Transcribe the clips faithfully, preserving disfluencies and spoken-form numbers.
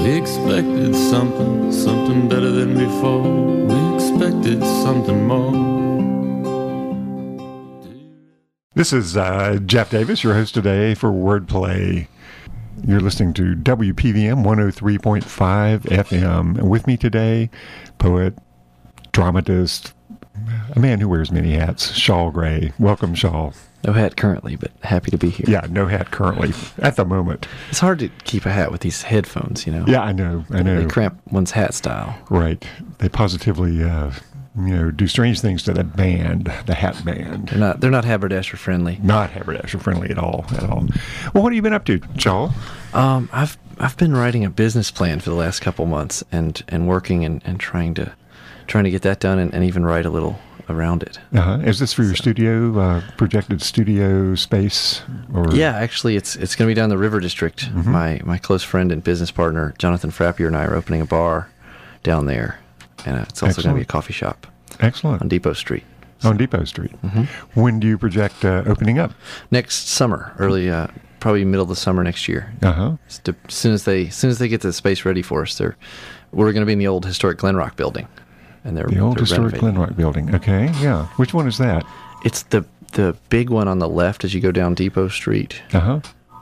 We expected something, something better than before. We expected something more. This is uh, Jeff Davis, your host today for Wordplay. You're listening to W P V M one oh three point five F M. And with me today, poet, dramatist, a man who wears many hats, Shaul Gray. Welcome, Shaul. No hat currently, but happy to be here. Yeah, no hat currently at the moment. It's hard to keep a hat with these headphones, you know? Yeah, I know, I know. They cramp one's hat style. Right. They positively, uh, you know, do strange things to the band, the hat band. They're not, they're not haberdasher friendly. Not haberdasher friendly at all, at all. Well, what have you been up to, Shaul? Um, I've I've been writing a business plan for the last couple months and, and working and, and trying to trying to get that done and, and even write a little around it. Uh-huh. Is this for your so, studio, uh, projected studio space? Or? Yeah, actually, it's it's going to be down in the River District. Mm-hmm. My my close friend and business partner, Jonathan Frappier, and I are opening a bar down there. And it's also going to be a coffee shop. Excellent. On Depot Street. So. On Depot Street. Mm-hmm. When do you project uh, opening up? Next summer, early, uh, probably middle of the summer next year. Uh-huh. As soon as they, as soon as they get the space ready for us, they're, we're going to be in the old historic Glenrock building. And they're the old they're historic renovating. Glenrock building. Okay, yeah. Which one is that? It's the the big one on the left as you go down Depot Street. Uh-huh.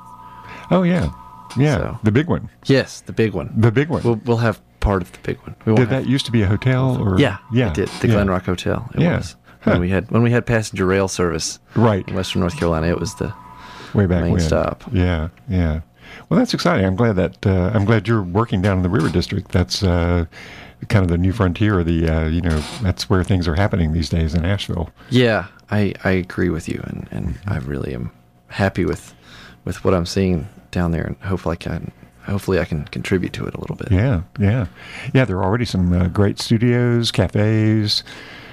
Oh, yeah. Yeah, so, the big one. Yes, the big one. The big one. We'll, we'll have part of the big one. We did that used to be a hotel? Or Yeah, yeah, it did. The yeah. Glenrock Hotel. It yeah. was. Huh. When we had when we had passenger rail service right. in Western North Carolina, it was the way back main when. stop. Yeah, yeah. Well, that's exciting. I'm glad that uh, I'm glad you're working down in the River District. That's uh, kind of the new frontier. The uh, you know that's where things are happening these days in Asheville. Yeah, I, I agree with you, and, and I really am happy with with what I'm seeing down there, and hopefully I can hopefully I can contribute to it a little bit. Yeah, yeah, yeah. There are already some uh, great studios, cafes.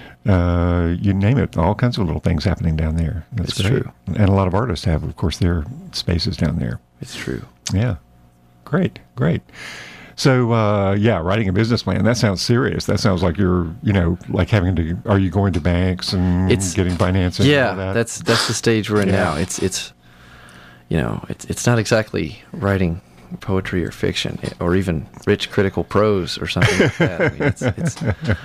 Uh, you name it, all kinds of little things happening down there. That's it's great. true. And a lot of artists have, of course, their spaces down there. It's true. Yeah. Great, great. So, uh, yeah, writing a business plan, that sounds serious. That sounds like you're, you know, like having to, are you going to banks and it's, getting financing? Yeah, and all that? that's that's the stage we're in yeah. now. It's, it's, you know, it's, it's not exactly writing poetry or fiction or even rich critical prose or something like that. I mean, it's, it's,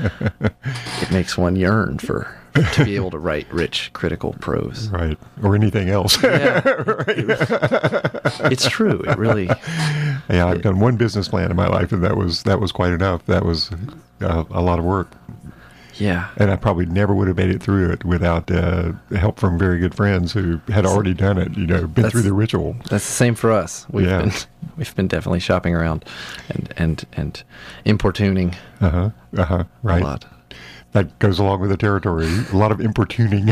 it makes one yearn for to be able to write rich critical prose, right, or anything else. Yeah, right. it, it, it's true. It really. Yeah, I've it, done one business plan in my life, and that was that was quite enough. That was uh, a lot of work. Yeah, and I probably never would have made it through it without uh, help from very good friends who had already done it. You know, been that's, through the ritual. That's the same for us. We've yeah. been we've been definitely shopping around, and and and importuning. Uh huh. Uh huh. Right. A lot. That goes along with the territory. A lot of importuning.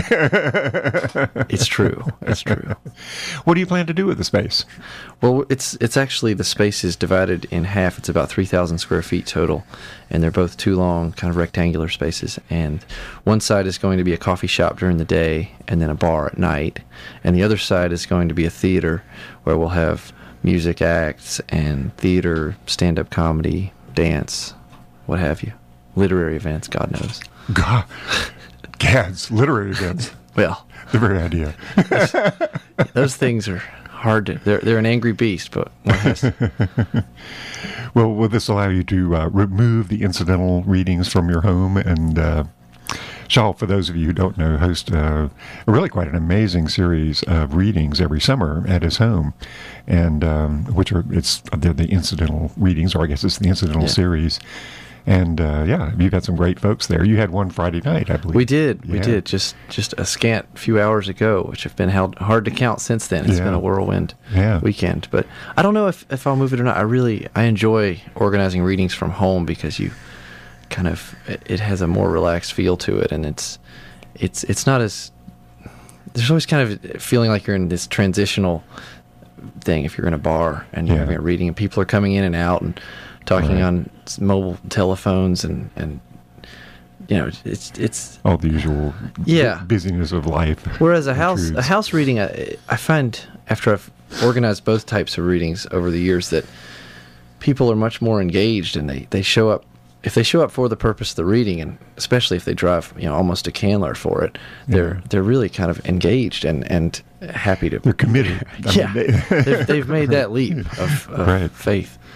It's true. It's true. What do you plan to do with the space? Well, it's it's actually, the space is divided in half. It's about three thousand square feet total, and they're both two long, kind of rectangular spaces. And one side is going to be a coffee shop during the day, and then a bar at night. And the other side is going to be a theater where we'll have music acts and theater, stand-up comedy, dance, what have you. Literary events, God knows. God, Gads, literary events. Well, the very idea. those, those things are hard to. They're they're an angry beast, but one has to. Well, will this allow you to uh, remove the incidental readings from your home? And uh, Shaul, for those of you who don't know, hosts uh, really quite an amazing series of readings every summer at his home, and um, which are it's they're the incidental readings, or I guess it's the incidental yeah. series. And, uh, yeah, you've got some great folks there. You had one Friday night, I believe. We did. We yeah. did. Just just a scant few hours ago, which have been held, hard to count since then. It's yeah. been a whirlwind yeah. weekend. But I don't know if, if I'll move it or not. I really, I enjoy organizing readings from home because you kind of, it, it has a more relaxed feel to it. And it's, it's, it's not as, there's always kind of a feeling like you're in this transitional thing if you're in a bar and you're yeah. having a reading and people are coming in and out and talking right. on mobile telephones and, and you know it's it's all the usual yeah. busyness of life. Whereas a house intrudes. a house reading, I, I find after I've organized both types of readings over the years that people are much more engaged and they, they show up if they show up for the purpose of the reading, and especially if they drive you know almost to Candler for it, they're yeah. they're really kind of engaged and, and happy to. They're committed. I yeah, mean, they, they've, they've made that leap of, of right. faith.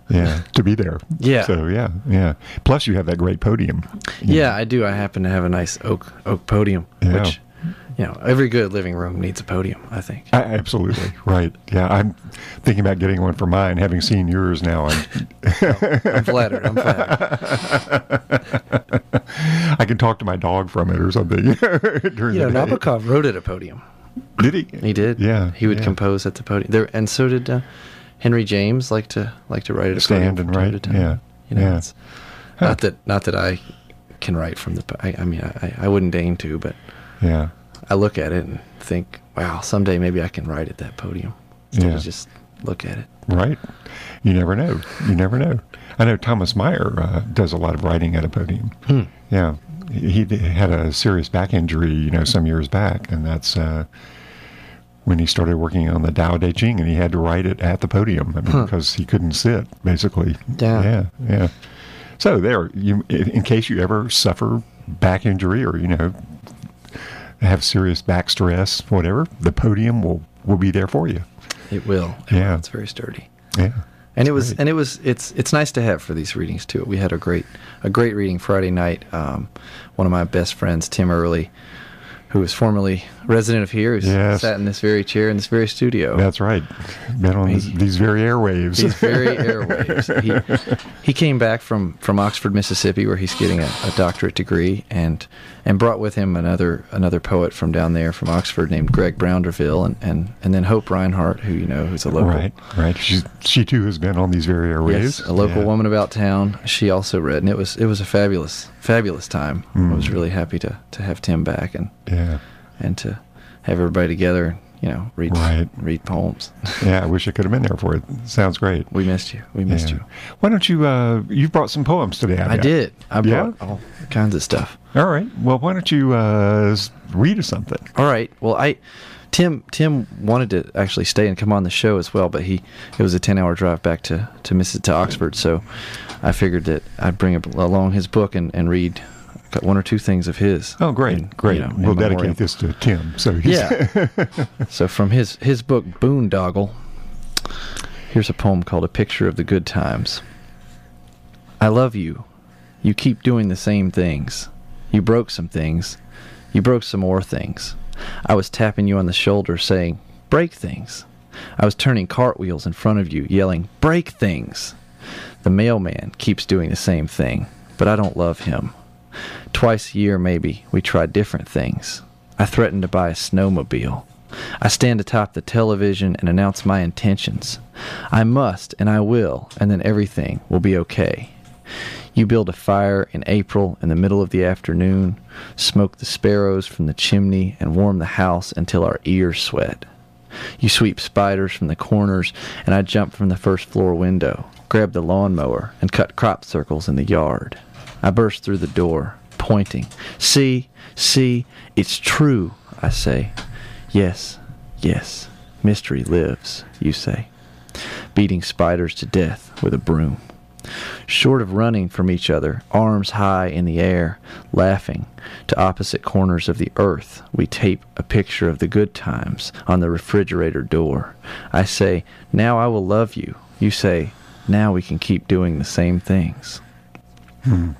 Yeah, to be there. Yeah. So yeah, yeah. Plus, you have that great podium. You Yeah, know. I do. I happen to have a nice oak oak podium, Yeah. which, you know, every good living room needs a podium, I think. I, absolutely right. Yeah, I'm thinking about getting one for mine. Having seen yours now, I'm, I'm flattered. I'm flattered. I can talk to my dog from it or something. during You know, the day. Nabokov wrote at a podium. Did he? He did. Yeah, He would yeah. compose at the podium. There, and so did uh, Henry James. Like to like to write at a Stand podium and from time write, to time. yeah, You know, yeah. it's, not that not that I can write from the. po- I, I mean, I, I wouldn't deign to, but Yeah, I look at it and think, wow, someday maybe I can write at that podium. Instead Yeah. of just look at it. right. You never know. You never know. I know Thomas Meyer uh, does a lot of writing at a podium. Hmm. Yeah, he, he d- had a serious back injury, you know, some years back, and that's uh, when he started working on the Tao Te Ching, and he had to write it at the podium I mean, Huh. because he couldn't sit, basically. Yeah. yeah, yeah. So there, you, in in case you ever suffer back injury or you know have serious back stress, whatever, the podium will will be there for you. It will. It Yeah. will. It's very sturdy. Yeah. And it was, great. and it was, it's, it's nice to have for these readings too. We had a great, a great reading Friday night. Um, one of my best friends, Tim Early, who was formerly resident of here, who's Yes. sat in this very chair in this very studio. That's right. Been on He- these, these very airwaves. These very airwaves. He, he came back from, from Oxford, Mississippi, where he's getting a, a doctorate degree, and and brought with him another another poet from down there from Oxford named Greg Brownderville, and, and, and then Hope Reinhardt, who you know, who's a local. Right, right. She she too has been on these very airwaves. Yes, a local Yeah. woman about town. She also read, and it was it was a fabulous fabulous time. Mm. I was really happy to, to have Tim back and Yeah, and to have everybody together. You know, read Right. read poems. yeah. I wish I could have been there for it. Sounds great. We missed you. We missed Yeah. you. Why don't you? Uh, you brought some poems today. I bet. did. I Yeah? brought all kinds of stuff. All right. Well, why don't you uh, s- read us something? All right. Well, I Tim Tim wanted to actually stay and come on the show as well, but he it was a ten hour drive back to to Miss to Oxford, so I figured that I'd bring up along his book and, and read one or two things of his. Oh, great, in, great. you know, in we'll memoriam. dedicate this to Tim. So he's Yeah. So from his his book Boondoggle, here's a poem called A Picture of the Good Times. I love you. You keep doing the same things. You broke some things. You broke some more things. I was tapping you on the shoulder saying, break things. I was turning cartwheels in front of you, yelling, break things. The mailman keeps doing the same thing, but I don't love him. Twice a year, maybe, we try different things. I threatened to buy a snowmobile. I stand atop the television and announce my intentions. I must, and I will, and then everything will be okay. You build a fire in April in the middle of the afternoon, smoke the sparrows from the chimney, and warm the house until our ears sweat. You sweep spiders from the corners, and I jump from the first floor window, grab the lawnmower, and cut crop circles in the yard. I burst through the door, pointing. See, see, it's true, I say. Yes, yes, mystery lives, you say. Beating spiders to death with a broom. Short of running from each other, arms high in the air, laughing, to opposite corners of the earth, we tape a picture of the good times on the refrigerator door. I say, now I will love you. You say, now we can keep doing the same things. Hmm.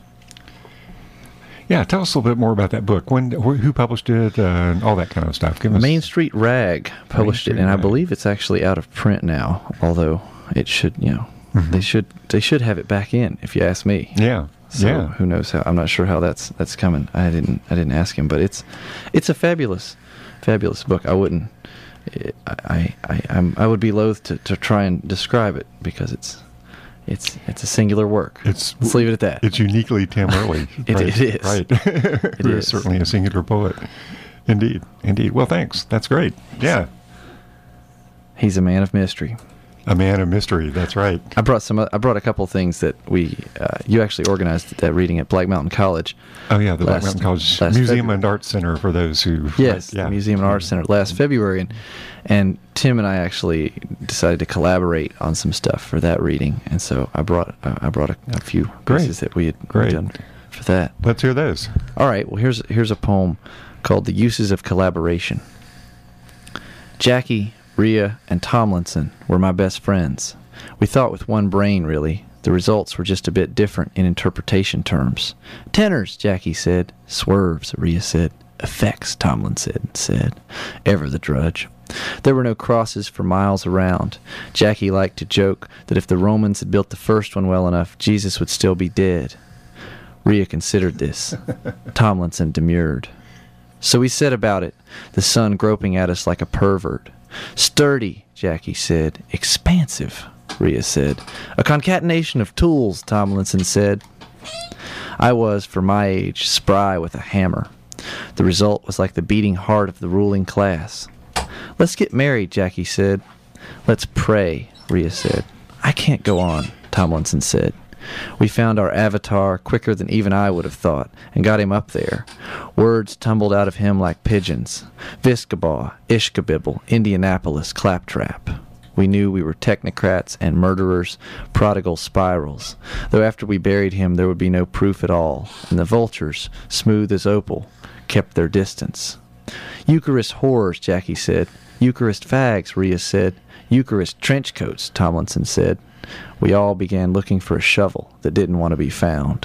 Yeah, tell us a little bit more about that book. When, wh- who published it, uh, and all that kind of stuff. Give us. Main Street Rag published Street it, and I Rag. believe it's actually out of print now. Although it should, you know, Mhm. they should they should have it back in. If you ask me. Yeah, So yeah. who knows how? I'm not sure how that's that's coming. I didn't I didn't ask him, but it's it's a fabulous, fabulous book. I wouldn't. I I I, I'm, I would be loath to, to try and describe it because it's it's it's a singular work. It's Let's leave it at that. It's uniquely Tim Early. It- right, it is. Right. It Who is. certainly a singular poet. Indeed. Indeed. Well, thanks. That's great. Yeah. He's a man of mystery. A man of mystery. That's right. I brought some. I brought a couple of things that we. Uh, you actually organized that reading at Black Mountain College. Oh, yeah. The Black last- Mountain College last Museum February. and Arts Center for those who. Yes, right, yeah. the Museum and Arts Center last February, and and Tim and I actually decided to collaborate on some stuff for that reading, and so I brought uh, I brought a, a few Great. pieces that we had Great. done for that. Let's hear those. All right, well here's here's a poem called "The Uses of Collaboration." Jackie, Rhea, and Tomlinson were my best friends. We thought with one brain, really. The results were just a bit different in interpretation terms. Tenors, Jackie said. Swerves, Rhea said. Effects, Tomlin said, said. Ever the drudge. There were no crosses for miles around. Jackie liked to joke that if the Romans had built the first one well enough, Jesus would still be dead. Rhea considered this. Tomlinson demurred. So we set about it, the sun groping at us like a pervert. Sturdy, Jackie said. Expansive, Rhea said. A concatenation of tools, Tomlinson said. I was, for my age, spry with a hammer. The result was like the beating heart of the ruling class. Let's get married, Jackie said. Let's pray, Rhea said. I can't go on, Tomlinson said. We found our avatar quicker than even I would have thought, and got him up there. Words tumbled out of him like pigeons. Viscabaw, Ishkabibble, Indianapolis, claptrap. We knew we were technocrats and murderers, prodigal spirals, though after we buried him there would be no proof at all, and the vultures, smooth as opal, kept their distance. Eucharist whores, Jackie said. Eucharist fags, Rhea said. Eucharist trench coats, Tomlinson said. We all began looking for a shovel that didn't want to be found.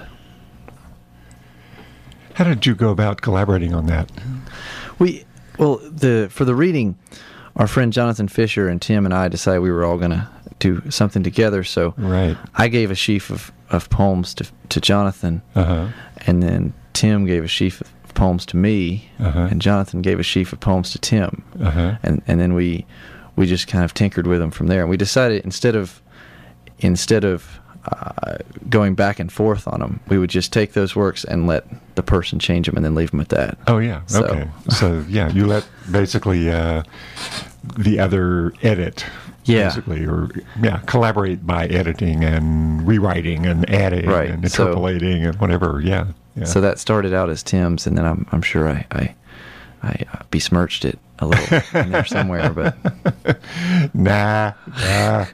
How did you go about collaborating on that? We, well, the for the reading, our friend Jonathan Fisher and Tim and I decided we were all going to do something together. So right. I gave a sheaf of, of poems to to Jonathan, uh-huh. and then Tim gave a sheaf of poems to me, uh-huh. and Jonathan gave a sheaf of poems to Tim, uh-huh. and and then we we just kind of tinkered with them from there. And we decided instead of instead of uh, going back and forth on them, we would just take those works and let the person change them, and then leave them at that. Oh yeah, So- okay. So yeah, you let basically uh, the other edit. Yeah. Basically, or yeah, collaborate by editing and rewriting and adding Right, and so- interpolating and whatever. Yeah. Yeah. So that started out as Tim's, and then I'm I'm sure I I, I uh, besmirched it a little in there somewhere, but nah, nah.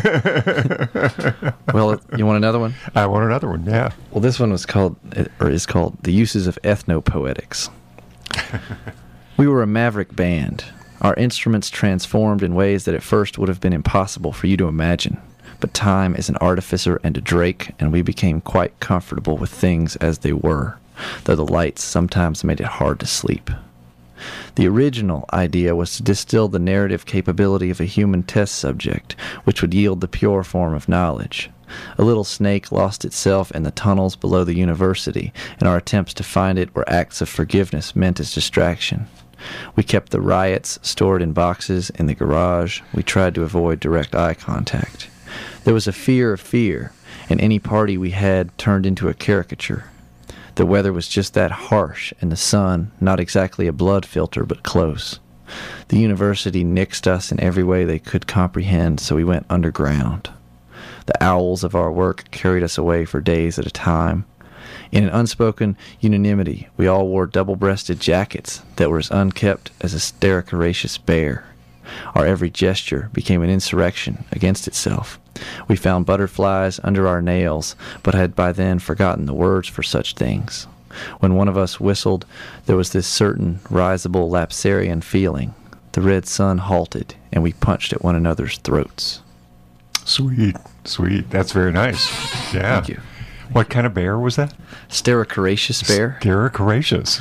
well, you want another one? I want another one. Yeah. Well, this one was called, or is called, The Uses of Ethnopoetics. We were a maverick band. Our instruments transformed in ways that at first would have been impossible for you to imagine. But time is an artificer and a drake, and we became quite comfortable with things as they were, though the lights sometimes made it hard to sleep. The original idea was to distill the narrative capability of a human test subject, which would yield the pure form of knowledge. A little snake lost itself in the tunnels below the university, and our attempts to find it were acts of forgiveness meant as distraction. We kept the riots stored in boxes in the garage. We tried to avoid direct eye contact. There was a fear of fear, and any party we had turned into a caricature. The weather was just that harsh, and the sun not exactly a blood filter, but close. The university nixed us in every way they could comprehend, so we went underground. The owls of our work carried us away for days at a time. In an unspoken unanimity, we all wore double-breasted jackets that were as unkempt as a stercoraceous bear. Our every gesture became an insurrection against itself. We found butterflies under our nails, but had by then forgotten the words for such things. When one of us whistled, there was this certain risible lapsarian feeling. The red sun halted, and we punched at one another's throats. Sweet, sweet. That's very nice. Yeah. Thank you. What kind of bear was that? Stercoraceous bear? Stercoraceous.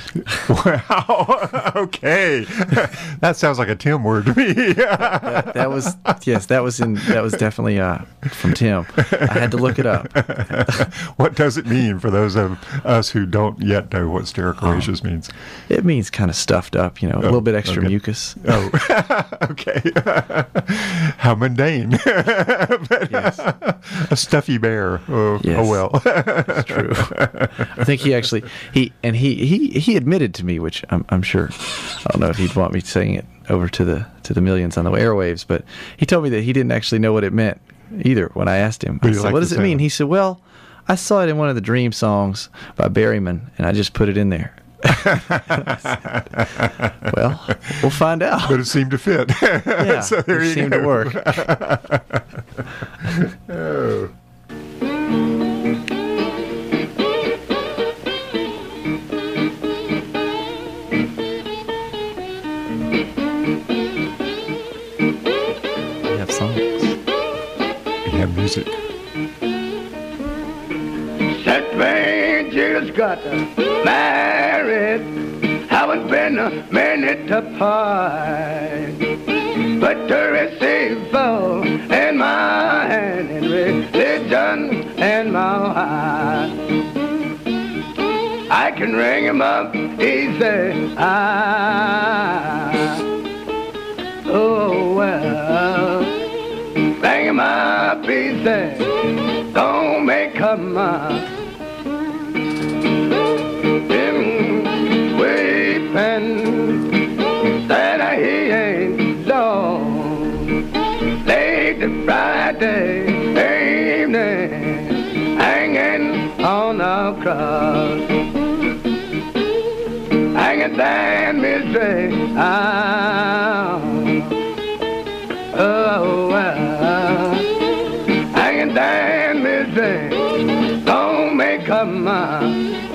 Wow. Okay. That sounds like a Tim word to me. that, that was yes, that was in that was definitely uh, from Tim. I had to look it up. What does it mean for those of us who don't yet know what stercoraceous means? It means kind of stuffed up, you know, a Oh, little bit extra okay. mucus. Oh, okay. How mundane. But, Yes. a stuffy bear. Oh, Yes. oh well. That's true. I think he actually he and he he he admitted to me, which I'm I'm sure. I don't know if he'd want me saying it over to the to the millions on the airwaves, but he told me that he didn't actually know what it meant either when I asked him. But I you said, like "What the does it mean?" sound. He said, "Well, I saw it in one of the Dream songs by Berryman, and I just put it in there." Well, we'll find out. But it seemed to fit. Yeah, So there it you seemed go. to work. Oh. We have songs. That man just got married, haven't been a minute apart. But the receiver in my hand and religion in my heart. I can ring him up easy. Ah, oh well, ring him up easy. Don't make him up. Weeping that he ain't long. Late to Friday evening, hanging on the cross, hanging down misery. Ah, oh well, hanging down misery. Don't make a mind.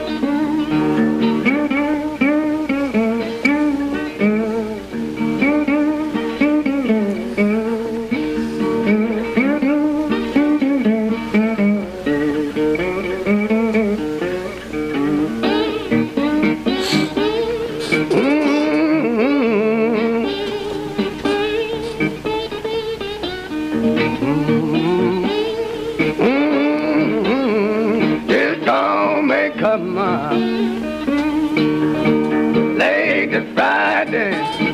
Late to Friday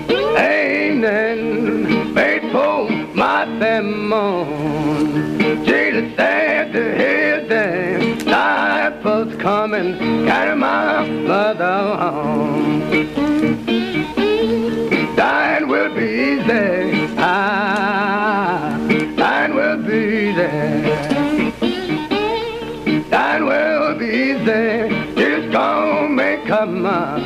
evening, faithful my moon. Jesus said to his day, life was coming, carry my mother home. Dying will be easy, ah, dying will be easy. Dying will be easy. Don't make a mess.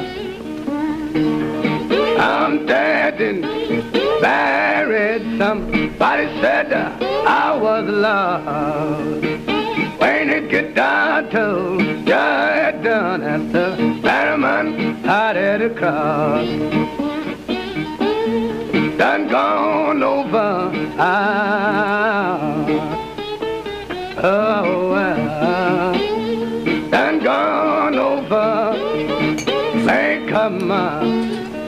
I'm dead and buried. Somebody said I was lost. When it get down to just done at the Merriman headed across. Done gone over. Ah, oh well. Done gone over, make a man.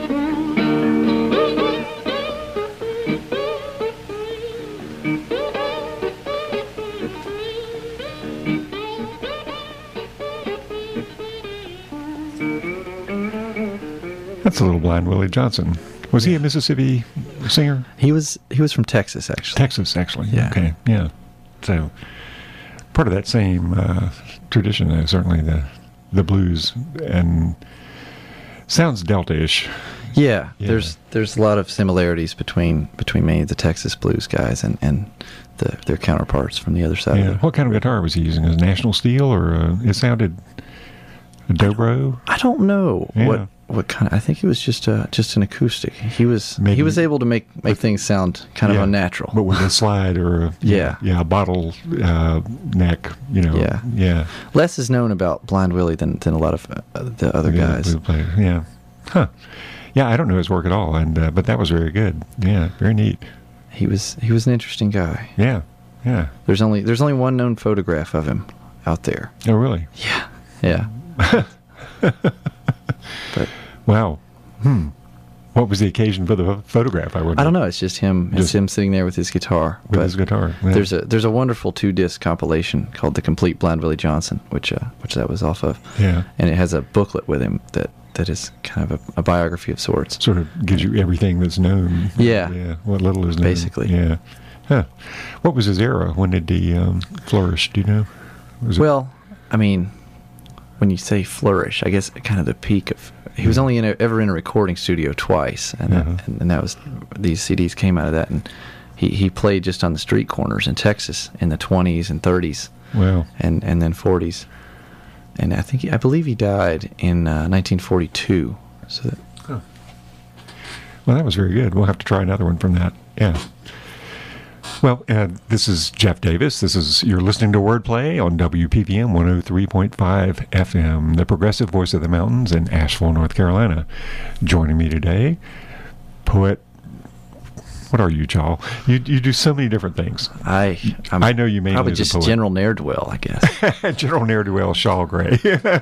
That's a little Blind Willie Johnson. Was he a Mississippi singer? He was. He was from Texas, actually. Texas, actually. Yeah. Okay. Yeah. So part of that same uh, tradition is certainly the the blues, and sounds Delta-ish. Yeah, Yeah. there's there's a lot of similarities between between many of the Texas blues guys and and the, their counterparts from the other side. Yeah. Of the, What kind of guitar was he using? A National Steel, or uh, it sounded a dobro? I don't know Yeah. what what kind of. I think it was just a just an acoustic. He was Maybe- he was able to make make things sound kind Yeah. of unnatural. But with a slide or a Yeah. yeah, a bottle uh, neck, you know. Yeah. Yeah. Less is known about Blind Willie than than a lot of uh, the other Yeah, guys. blue players. Yeah. Huh. Yeah, I don't know his work at all, and uh, but that was very good. Yeah, very neat. He was he was an interesting guy. Yeah. Yeah. There's only there's only one known photograph of him out there. Oh, really? Yeah, yeah. But Wow. Hmm. What was the occasion for the pho- photograph? I wonder. I don't know. It's just him. Just- It's him sitting there with his guitar. With But his guitar. Yeah. There's a there's a wonderful two disc compilation called The Complete Blind Willie Johnson, which uh, which that was off of. Yeah. And it has a booklet with him that, that is kind of a, a biography of sorts. Sort of gives you everything that's known. Yeah. Yeah. What little is known. Basically. Yeah. Huh. What was his era? When did he um, flourish? Do you know? Was it- Well, I mean, when you say flourish, I guess kind of the peak of. He was only in a, ever in a recording studio twice, and, Uh-huh. that, and and that was these C Ds came out of that, and he, he played just on the street corners in Texas in the twenties and thirties, Well. and and then forties, and I think he, I believe he died in uh, nineteen forty-two. So that, Well, that was very good. We'll have to try another one from that. Yeah. Well, uh, this is Jeff Davis. This is you're listening to Wordplay on W P P M one oh three point five F M, the progressive voice of the mountains in Asheville, North Carolina. Joining me today, poet, What are you, Joel? You you do so many different things. I I'm I know you mainly probably as a just poet. general ne'er-do-well, I guess. General ne'er-do-well Shaw Gray,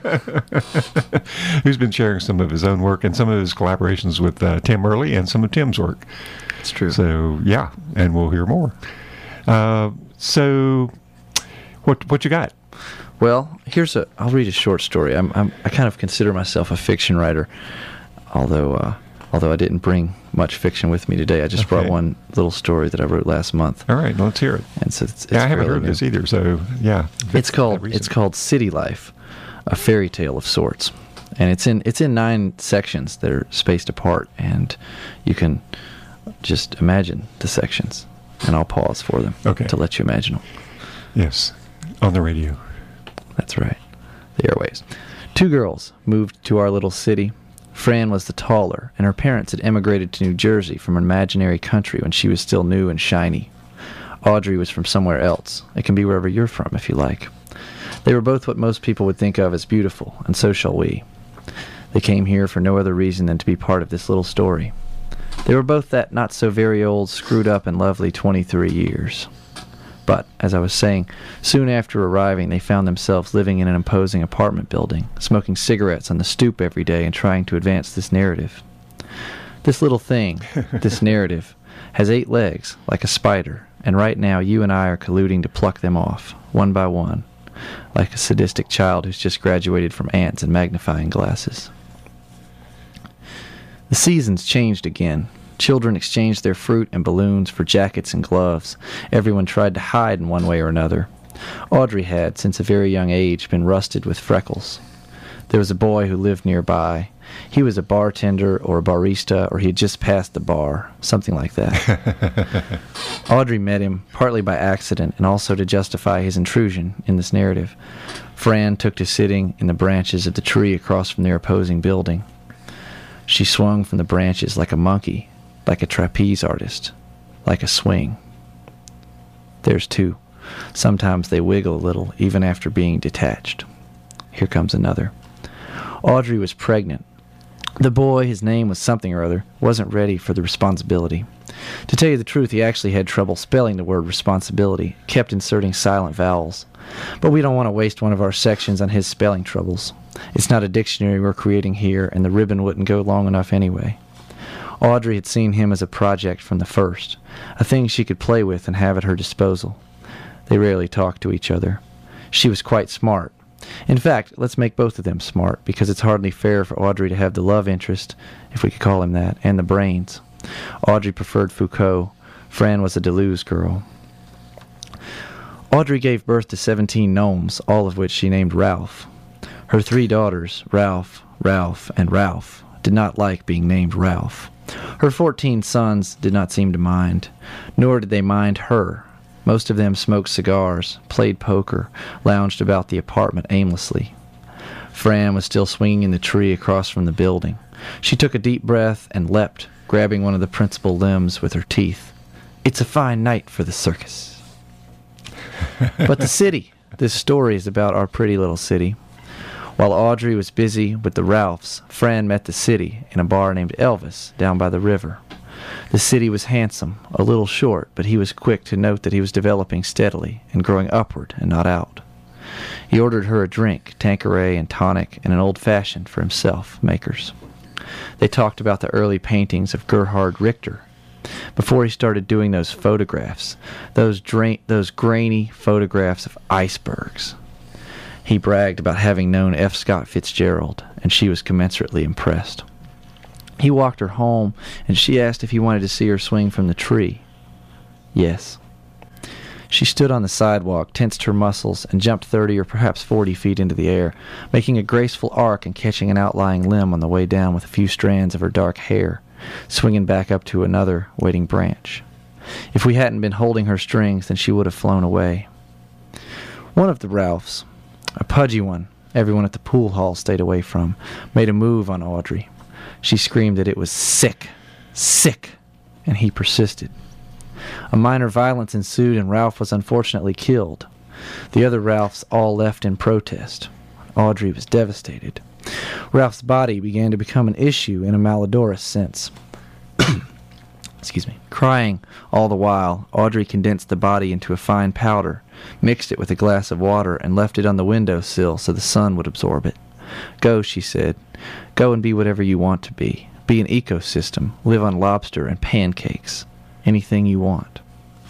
who's been sharing some of his own work and some of his collaborations with uh, Tim Early and some of Tim's work. It's true. So yeah, and we'll hear more. Uh, so, what what you got? Well, here's a. I'll read a short story. I'm, I'm I kind of consider myself a fiction writer, although uh, although I didn't bring much fiction with me today. I just Okay. brought one little story that I wrote last month, All right, let's hear it. and so it's, it's Yeah, I haven't fairly heard new. this either. So yeah, It's called that it's reason. called City Life, a fairy tale of sorts, and it's in it's in nine sections that are spaced apart, and you can just imagine the sections, and I'll pause for them Okay. to let you imagine them. Yes, on the radio. That's right. The airways. Two girls moved to our little city. Fran was the taller, and her parents had emigrated to New Jersey from an imaginary country when she was still new and shiny. Audrey was from somewhere else. It can be wherever you're from, if you like. They were both what most people would think of as beautiful, and so shall we. They came here for no other reason than to be part of this little story. They were both that not-so-very-old, screwed-up and lovely twenty-three years. But, as I was saying, soon after arriving, they found themselves living in an imposing apartment building, smoking cigarettes on the stoop every day and trying to advance this narrative. This little thing, this narrative, has eight legs, like a spider, and right now you and I are colluding to pluck them off, one by one, like a sadistic child who's just graduated from ants and magnifying glasses. The seasons changed again. Children exchanged their fruit and balloons for jackets and gloves. Everyone tried to hide in one way or another. Audrey had, since a very young age, been rusted with freckles. There was a boy who lived nearby. He was a bartender or a barista, or he had just passed the bar, something like that. Audrey met him, partly by accident, and also to justify his intrusion in this narrative. Fran took to sitting in the branches of the tree across from their opposing building. She swung from the branches like a monkey, like a trapeze artist, like a swing. There's two. Sometimes they wiggle a little, even after being detached. Here comes another. Audrey was pregnant. The boy, his name was something or other, wasn't ready for the responsibility. To tell you the truth, he actually had trouble spelling the word responsibility, kept inserting silent vowels. But we don't want to waste one of our sections on his spelling troubles. It's not a dictionary we're creating here, and the ribbon wouldn't go long enough anyway. Audrey had seen him as a project from the first, a thing she could play with and have at her disposal. They rarely talked to each other. She was quite smart. In fact, let's make both of them smart, because it's hardly fair for Audrey to have the love interest, if we could call him that, and the brains. Audrey preferred Foucault. Fran was a Deleuze girl. Audrey gave birth to seventeen gnomes, all of which she named Ralph. Her three daughters, Ralph, Ralph, and Ralph, did not like being named Ralph. Her fourteen sons did not seem to mind, nor did they mind her. Most of them smoked cigars, played poker, lounged about the apartment aimlessly. Fran was still swinging in the tree across from the building. She took a deep breath and leapt, grabbing one of the principal limbs with her teeth. It's a fine night for the circus. But the city. This story is about our pretty little city. While Audrey was busy with the Ralphs, Fran met the city in a bar named Elvis down by the river. The city was handsome, a little short, but he was quick to note that he was developing steadily and growing upward and not out. He ordered her a drink, Tanqueray and tonic, and an old-fashioned for himself, Makers. They talked about the early paintings of Gerhard Richter. Before he started doing those photographs, those dra- those grainy photographs of icebergs. He bragged about having known F. Scott Fitzgerald, and she was commensurately impressed. He walked her home, and she asked if he wanted to see her swing from the tree. Yes. She stood on the sidewalk, tensed her muscles, and jumped thirty or perhaps forty feet into the air, making a graceful arc and catching an outlying limb on the way down with a few strands of her dark hair, swinging back up to another waiting branch. If we hadn't been holding her strings, then she would have flown away. One of the Ralphs, a pudgy one everyone at the pool hall stayed away from, made a move on Audrey. She screamed that it was sick, sick, and he persisted. A minor violence ensued, and Ralph was unfortunately killed. The other Ralphs all left in protest. Audrey was devastated. Ralph's body began to become an issue in a malodorous sense. excuse me, crying all the while, Audrey condensed the body into a fine powder, mixed it with a glass of water, and left it on the window sill so the sun would absorb it. Go, she said. Go and be whatever you want to be. Be an ecosystem. Live on lobster and pancakes. Anything you want.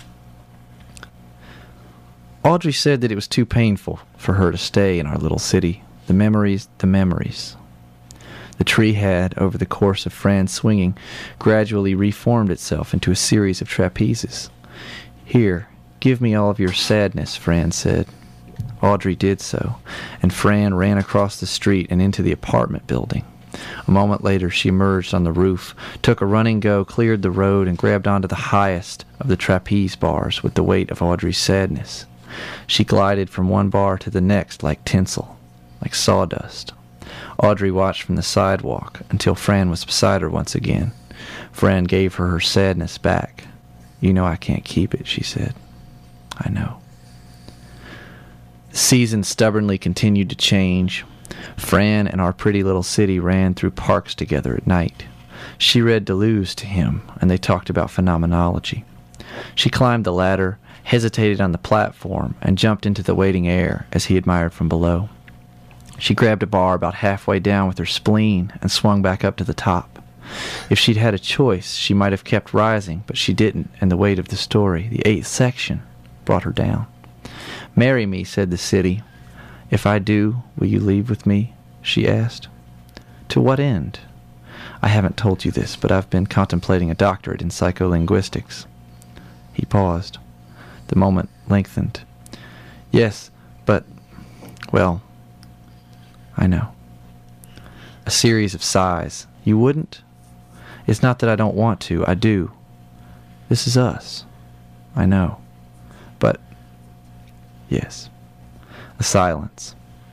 Audrey said that it was too painful for her to stay in our little city. The memories, the memories. The tree had, over the course of Fran's swinging, gradually reformed itself into a series of trapezes. Here, give me all of your sadness, Fran said. Audrey did so, and Fran ran across the street and into the apartment building. A moment later, she emerged on the roof, took a running go, cleared the road, and grabbed onto the highest of the trapeze bars with the weight of Audrey's sadness. She glided from one bar to the next like tinsel, like sawdust. Audrey watched from the sidewalk until Fran was beside her once again. Fran gave her her sadness back. You know I can't keep it, she said. I know. The season stubbornly continued to change. Fran and our pretty little city ran through parks together at night. She read Deleuze to him, and they talked about phenomenology. She climbed the ladder, hesitated on the platform, and jumped into the waiting air as he admired from below. She grabbed a bar about halfway down with her spleen and swung back up to the top. If she'd had a choice, she might have kept rising, but she didn't, and the weight of the story, the eighth section, brought her down. Marry me, said the city. If I do, will you leave with me? She asked. To what end? I haven't told you this, but I've been contemplating a doctorate in psycholinguistics. He paused. The moment lengthened. Yes, but, well, I know. A series of sighs. You wouldn't? It's not that I don't want to. I do. This is us. I know. But, yes. A silence.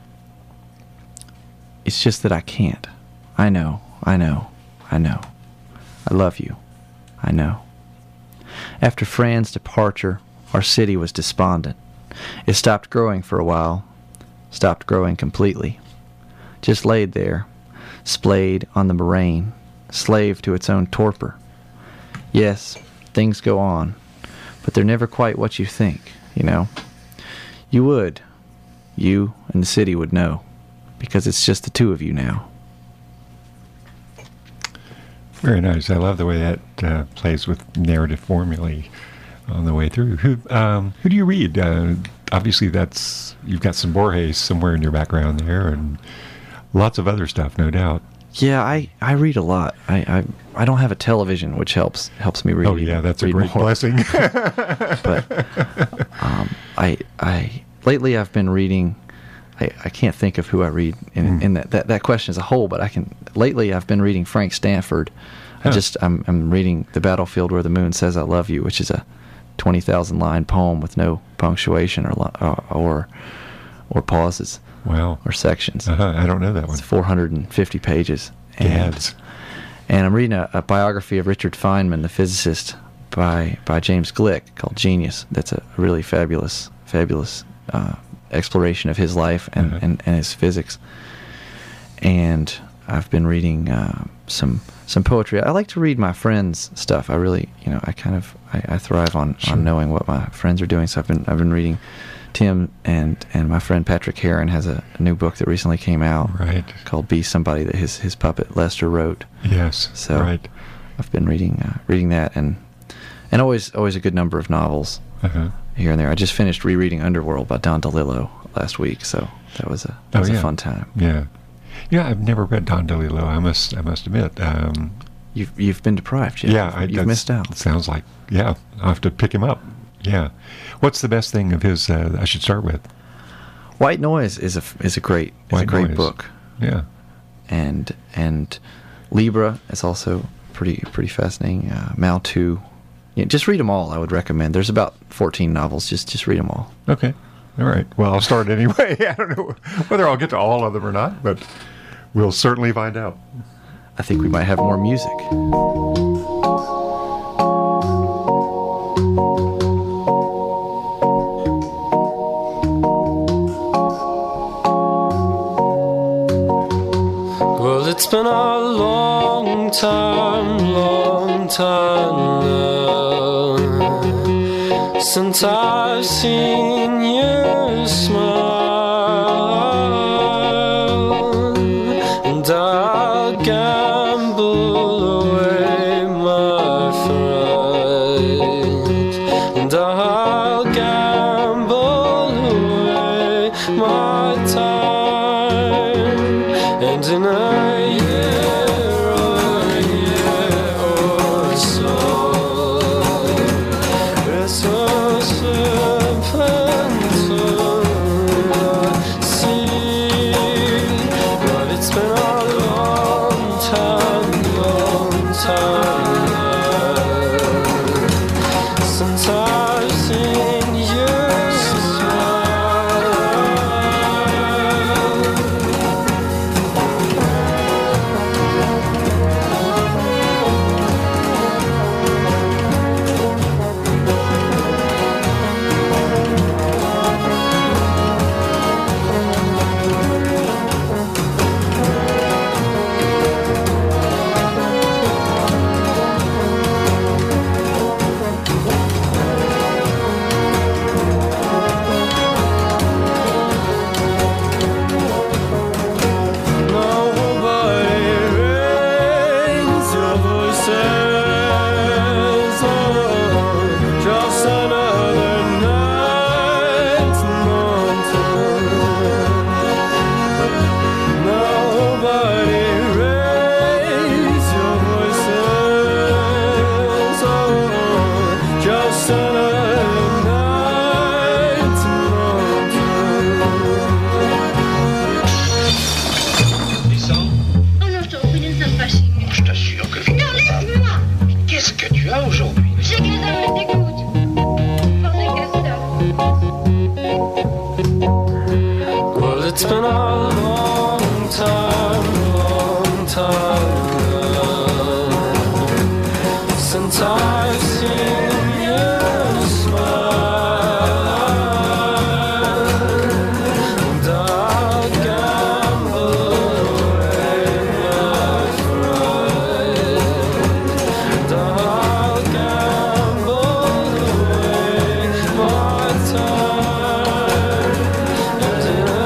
It's just that I can't. I know. I know. I know. I love you. I know. After Fran's departure, our city was despondent. It stopped growing for a while. Stopped growing completely. Just laid there, splayed on the moraine, slave to its own torpor. Yes, things go on, but they're never quite what you think, you know. You would. You and the city would know, because it's just the two of you now. Very nice. I love the way that uh, plays with narrative formulae on the way through. Who um, who do you read? Uh, obviously, that's you've got some Borges somewhere in your background there, and lots of other stuff, no doubt. Yeah, I, I read a lot. I, I I don't have a television, which helps helps me read. Oh yeah, that's a great more. blessing. But um, I I lately I've been reading. I, I can't think of who I read in, mm. in that, that that question as a whole, but I can. Lately, I've been reading Frank Stanford. Huh. I just I'm I'm reading The Battlefield Where the Moon Says I Love You, which is a twenty thousand line poem with no punctuation or or or, or pauses. Wow. Or sections. Uh-huh. I don't know that one. It's four hundred fifty pages. And, Gads. and I'm reading a, a biography of Richard Feynman, the physicist, by by James Glick, called Genius. That's a really fabulous, fabulous uh, exploration of his life and, uh-huh. and, and his physics. And I've been reading uh, some some poetry. I like to read my friends' stuff. I really, you know, I kind of I, I thrive on, sure. on knowing what my friends are doing. So I've been I've been reading. Tim and, and my friend Patrick Heron has a, a new book that recently came out, right, called "Be Somebody," that his his puppet Lester wrote. Yes, so right. I've been reading uh, reading that and and always always a good number of novels uh-huh. here and there. I just finished rereading Underworld by Don DeLillo last week, so that was a that was oh, yeah. a fun time. Yeah, yeah. I've never read Don DeLillo. I must I must admit. Um, you've you've been deprived. Jeff. Yeah, you've, I, you've missed out. Sounds like yeah. I'll have to pick him up. Yeah. What's the best thing of his? Uh, I should start with. White Noise is a is a great is White a great Noise. book. Yeah, and and Libra is also pretty pretty fascinating. Uh, Mao Tu, yeah, just read them all. I would recommend. There's about fourteen novels. Just just read them all. Okay, all right. Well, I'll start anyway. I don't know whether I'll get to all of them or not, but we'll certainly find out. I think we might have more music. Well, it's been a long time, long time now since I've seen you smile, and I'll gamble away my fright, and I'll gamble away my time, and in a it's been a long time, long time now since I've seen you smile, and I'll gamble away my fright, and I'll gamble away my time, and in a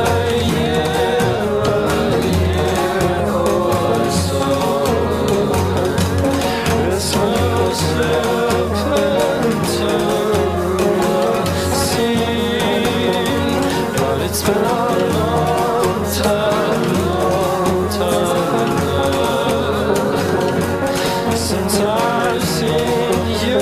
it's been a long time, long time now since I've seen you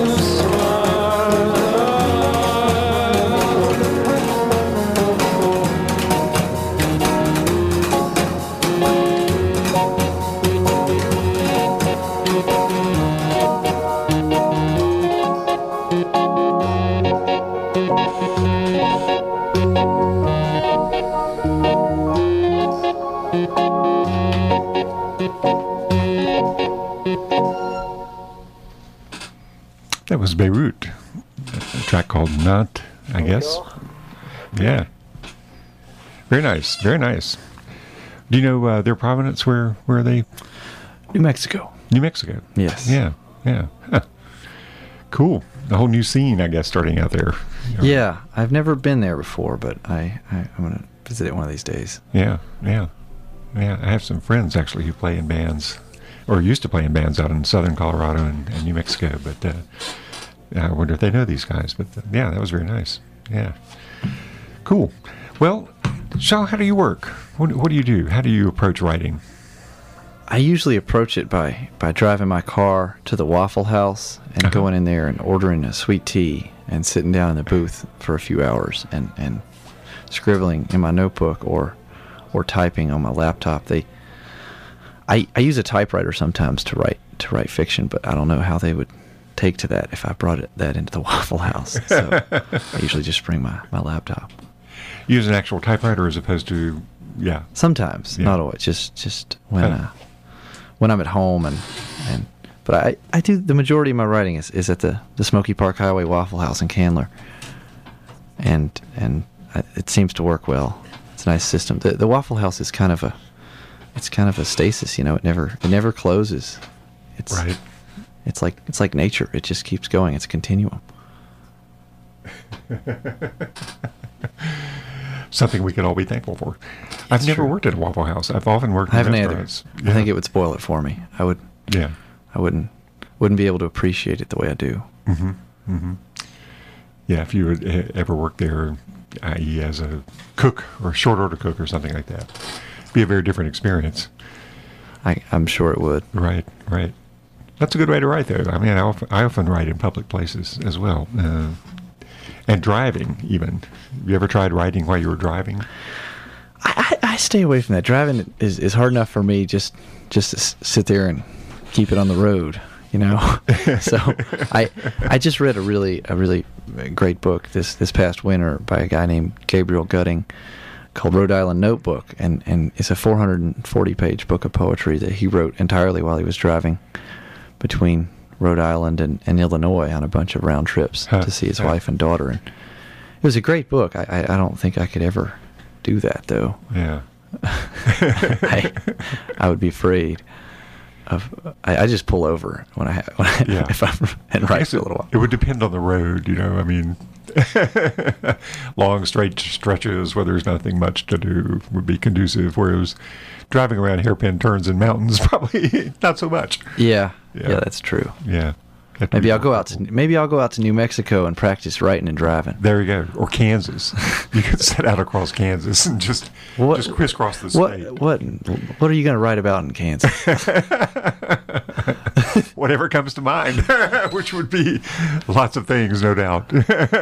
That was Beirut, a track called Nut, I guess. Yeah. Very nice, very nice. Do you know uh, their provenance? Where, where are they? New Mexico. New Mexico. Yes. Yeah, yeah. Huh. Cool. A whole new scene, I guess, starting out there. Yeah, I've never been there before, but I, I I'm gonna visit it one of these days. Yeah, yeah, yeah. I have some friends actually who play in bands, or used to play in bands out in southern Colorado and, and New Mexico. But uh, I wonder if they know these guys. But uh, yeah, that was very nice. Yeah, cool. Well, Shaw, how do you work? What, what do you do? How do you approach writing? I usually approach it by, by driving my car to the Waffle House and Uh-huh. going in there and ordering a sweet tea and sitting down in the booth for a few hours and, and scribbling in my notebook or or typing on my laptop. They, I, I use a typewriter sometimes to write to write fiction, but I don't know how they would take to that if I brought it, that into the Waffle House. So I usually just bring my, my laptop. Use an actual typewriter as opposed to, yeah. Sometimes, Yeah. not always. Just just when Huh. uh, when I'm at home and and but I, I do the majority of my writing is, is at the, the Smoky Park Highway Waffle House in Candler, and and I, it seems to work well. It's a nice system. The the Waffle House is kind of a it's kind of a stasis. You know, it never it never closes. It's Right. It's like it's like nature. It just keeps going. It's a continuum. Something we can all be thankful for. I've never true. worked at a Waffle House. I've often worked in I haven't either. restaurants. I think it would spoil it for me. I would. Yeah. I wouldn't. Wouldn't be able to appreciate it the way I do. Mm-hmm. Mm-hmm. Yeah, if you would uh, ever work there, that is as a cook or short order cook or something like that, it'd be a very different experience. I, I'm sure it would. Right, right. That's a good way to write, though. I mean, I often, I often write in public places as well. Uh, and driving, even. You ever tried writing while you were driving? I, I, I stay away from that. Driving is, is hard enough for me just just to s- sit there and keep it on the road, you know. So I I just read a really a really great book this this past winter by a guy named Gabriel Gutting called Rhode Island Notebook, and and it's a four hundred forty page book of poetry that he wrote entirely while he was driving between Rhode Island and, and Illinois on a bunch of round trips Huh. to see his Huh. wife and daughter. And it was a great book. I, I I don't think I could ever do that though. Yeah. I I would be afraid of. I, I just pull over when I when I, Yeah. if I'm and I ride guess for a it, little while. it would depend on the road, you know. I mean, long straight stretches where there's nothing much to do would be conducive, whereas driving around hairpin turns in mountains probably not so much. Yeah, Yeah. yeah, that's true. Yeah. That'd Maybe be I'll go out to wonderful. maybe I'll go out to New Mexico and practice writing and driving. There you go. Or Kansas. You could set out across Kansas and just What- just crisscross the What state. what what are you going to write about in Kansas? Whatever comes to mind, which would be lots of things, no doubt.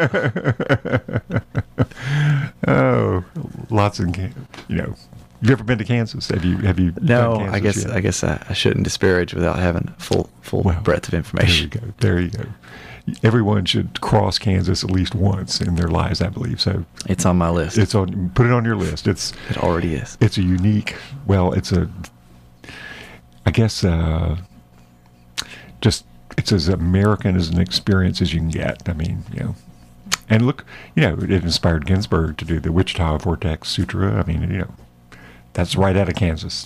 Oh, lots of, Kan- you know. You ever been to Kansas? Have you? Have you? No, done Kansas I guess yet? I guess I, I shouldn't disparage without having full full Well, breadth of information. There you go. There you go. Everyone should cross Kansas at least once in their lives, I believe. So It's on my list. it's on. Put it on your list. It's it already is. it's a unique. Well, it's a. I guess uh, just it's as American as an experience as you can get. I mean, you know, and look, you know, it inspired Ginsberg to do the Wichita Vortex Sutra. I mean, you know, that's right out of Kansas,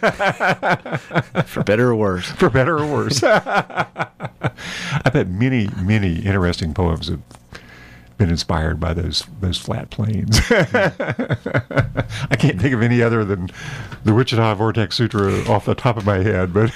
For better or worse. for better or worse. I bet many, many interesting poems have been inspired by those those flat plains. I can't think of any other than the Wichita Vortex Sutra off the top of my head, but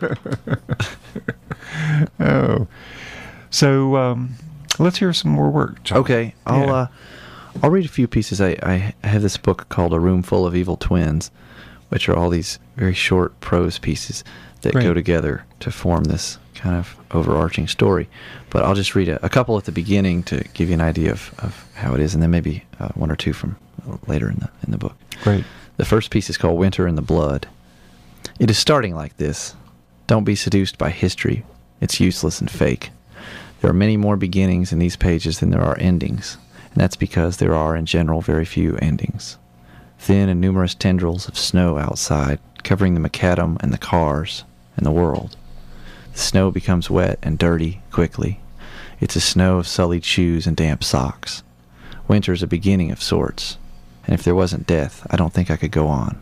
oh, so um, let's hear some more work, John. Okay, I'll Yeah. uh, I'll read a few pieces. I, I have this book called A Room Full of Evil Twins, which are all these very short prose pieces that Great. go together to form this kind of overarching story. But I'll just read a, a couple at the beginning to give you an idea of, of how it is, and then maybe uh, one or two from later in the in the book. Great. The first piece is called Winter in the Blood. It is starting like this. Don't be seduced by history. It's useless and fake. There are many more beginnings in these pages than there are endings, and that's because there are, in general, very few endings. Thin and numerous tendrils of snow outside, covering the macadam and the cars and the world. The snow becomes wet and dirty quickly. It's a snow of sullied shoes and damp socks. Winter's a beginning of sorts, and if there wasn't death, I don't think I could go on.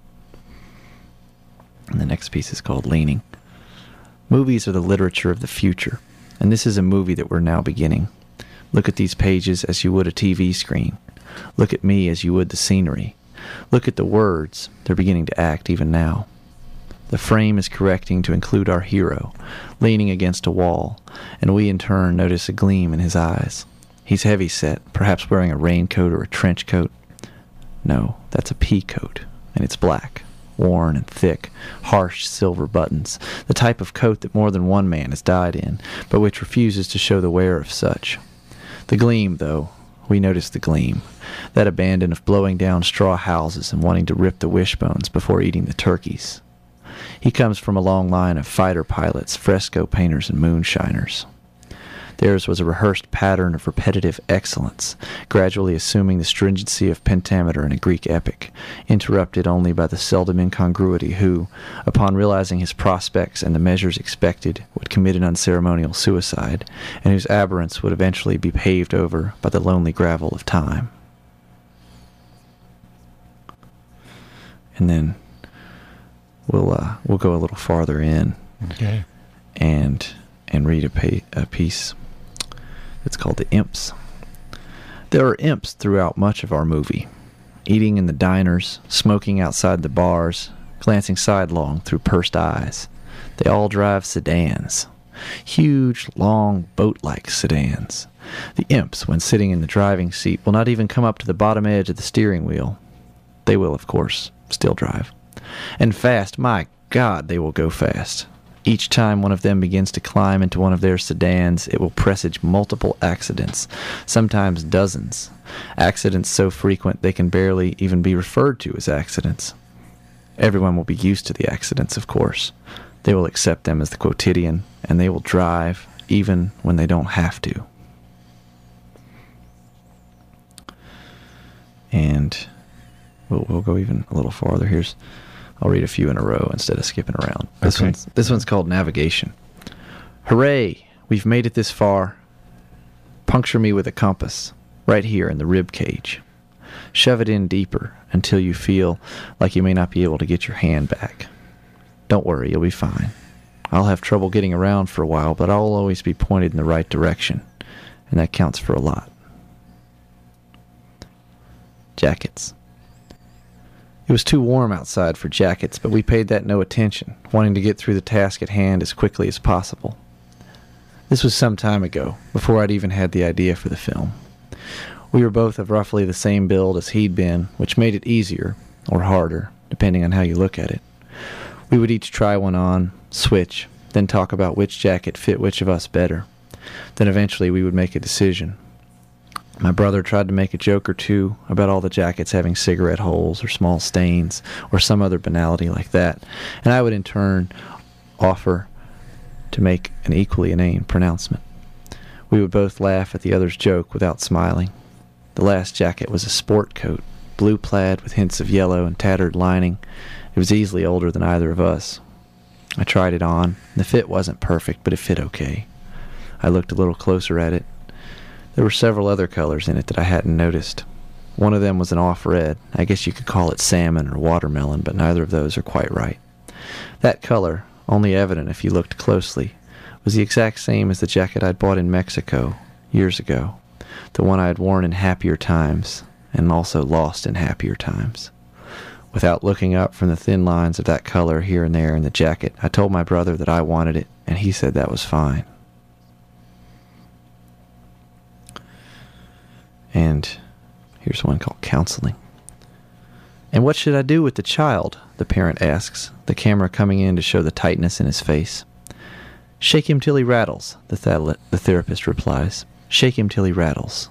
And the next piece is called Leaning. Movies are the literature of the future, and this is a movie that we're now beginning. Look at these pages as you would a T V screen. Look at me as you would the scenery. Look at the words. They're beginning to act even now. The frame is correcting to include our hero, leaning against a wall, and we in turn notice a gleam in his eyes. He's heavy set, perhaps wearing a raincoat or a trench coat. No, that's a pea coat, and it's black, worn and thick, harsh silver buttons, the type of coat that more than one man has died in, but which refuses to show the wearer of such. The gleam, though, we notice the gleam, that abandon of blowing down straw houses and wanting to rip the wishbones before eating the turkeys. He comes from a long line of fighter pilots, fresco painters, and moonshiners. Theirs was a rehearsed pattern of repetitive excellence, gradually assuming the stringency of pentameter in a Greek epic, interrupted only by the seldom incongruity who, upon realizing his prospects and the measures expected, would commit an unceremonial suicide, and whose aberrance would eventually be paved over by the lonely gravel of time. And then we'll uh, we'll go a little farther in Okay. and and read a, pa- a piece that's called The Imps. There are imps throughout much of our movie, eating in the diners, smoking outside the bars, glancing sidelong through pursed eyes. They all drive sedans. Huge, long, boat-like sedans. The imps, when sitting in the driving seat, will not even come up to the bottom edge of the steering wheel. They will, of course, still drive. And fast, my God, they will go fast. Each time one of them begins to climb into one of their sedans, it will presage multiple accidents, sometimes dozens. Accidents so frequent they can barely even be referred to as accidents. Everyone will be used to the accidents, of course. They will accept them as the quotidian, and they will drive even when they don't have to. And we'll, we'll go even a little farther. Here's, I'll read a few in a row instead of skipping around. This Okay. one's this one's called Navigation. Hooray! We've made it this far. Puncture me with a compass, right here in the rib cage. Shove it in deeper until you feel like you may not be able to get your hand back. Don't worry, you'll be fine. I'll have trouble getting around for a while, but I'll always be pointed in the right direction, and that counts for a lot. Jackets. It was too warm outside for jackets, but we paid that no attention, wanting to get through the task at hand as quickly as possible. This was some time ago, before I'd even had the idea for the film. We were both of roughly the same build as he'd been, which made it easier, or harder, depending on how you look at it. We would each try one on, switch, then talk about which jacket fit which of us better. Then eventually we would make a decision. My brother tried to make a joke or two about all the jackets having cigarette holes or small stains or some other banality like that, and I would in turn offer to make an equally inane pronouncement. We would both laugh at the other's joke without smiling. The last jacket was a sport coat, blue plaid with hints of yellow and tattered lining. It was easily older than either of us. I tried it on. The fit wasn't perfect, but it fit okay. I looked a little closer at it. There were several other colors in it that I hadn't noticed. One of them was an off-red. I guess you could call it salmon or watermelon, but neither of those are quite right. That color, only evident if you looked closely, was the exact same as the jacket I'd bought in Mexico years ago, the one I had worn in happier times and also lost in happier times. Without looking up from the thin lines of that color here and there in the jacket, I told my brother that I wanted it, and he said that was fine. And here's one called Counseling. And what should I do with the child? The parent asks, the camera coming in to show the tightness in his face. Shake him till he rattles, the, th- the therapist replies. Shake him till he rattles.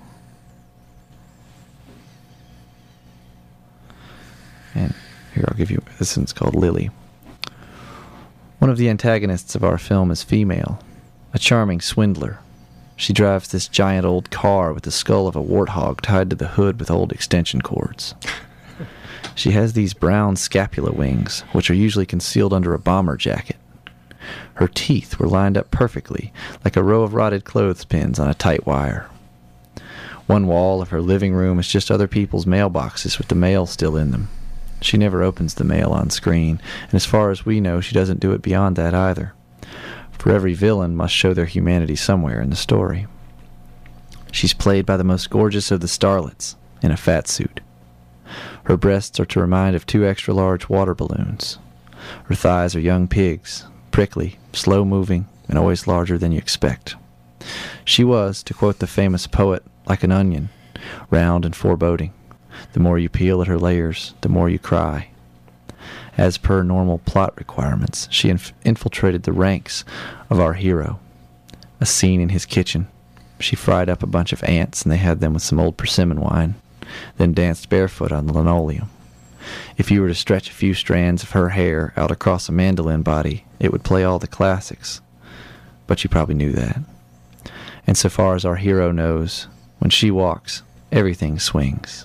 And here I'll give you, this one's called Lily. One of the antagonists of our film is female, a charming swindler. She drives this giant old car with the skull of a warthog tied to the hood with old extension cords. She has these brown scapula wings, which are usually concealed under a bomber jacket. Her teeth were lined up perfectly, like a row of rotted clothespins on a tight wire. One wall of her living room is just other people's mailboxes with the mail still in them. She never opens the mail on screen, and as far as we know, she doesn't do it beyond that either. For every villain must show their humanity somewhere in the story. She's played by the most gorgeous of the starlets, in a fat suit. Her breasts are to remind of two extra-large water balloons. Her thighs are young pigs, prickly, slow-moving, and always larger than you expect. She was, to quote the famous poet, like an onion, round and foreboding. The more you peel at her layers, the more you cry. As per normal plot requirements, she inf- infiltrated the ranks of our hero. A scene in his kitchen. She fried up a bunch of ants, and they had them with some old persimmon wine, then danced barefoot on the linoleum. If you were to stretch a few strands of her hair out across a mandolin body, it would play all the classics. But you probably knew that. And so far as our hero knows, when she walks, everything swings.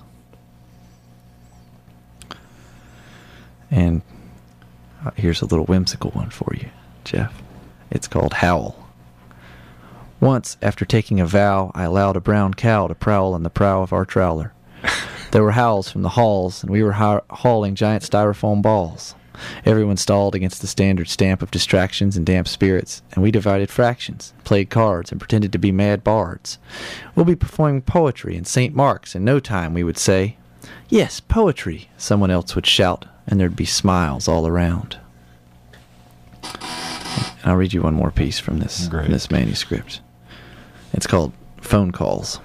And uh, here's a little whimsical one for you, Jeff. It's called Howl. Once, after taking a vow, I allowed a brown cow to prowl on the prow of our trawler. There were howls from the halls, and we were ha- hauling giant styrofoam balls. Everyone stalled against the standard stamp of distractions and damp spirits, and we divided fractions, played cards, and pretended to be mad bards. We'll be performing poetry in Saint Mark's in no time, we would say. Yes, poetry, someone else would shout, and there'd be smiles all around. And I'll read you one more piece from this, from this manuscript. It's called Phone Calls.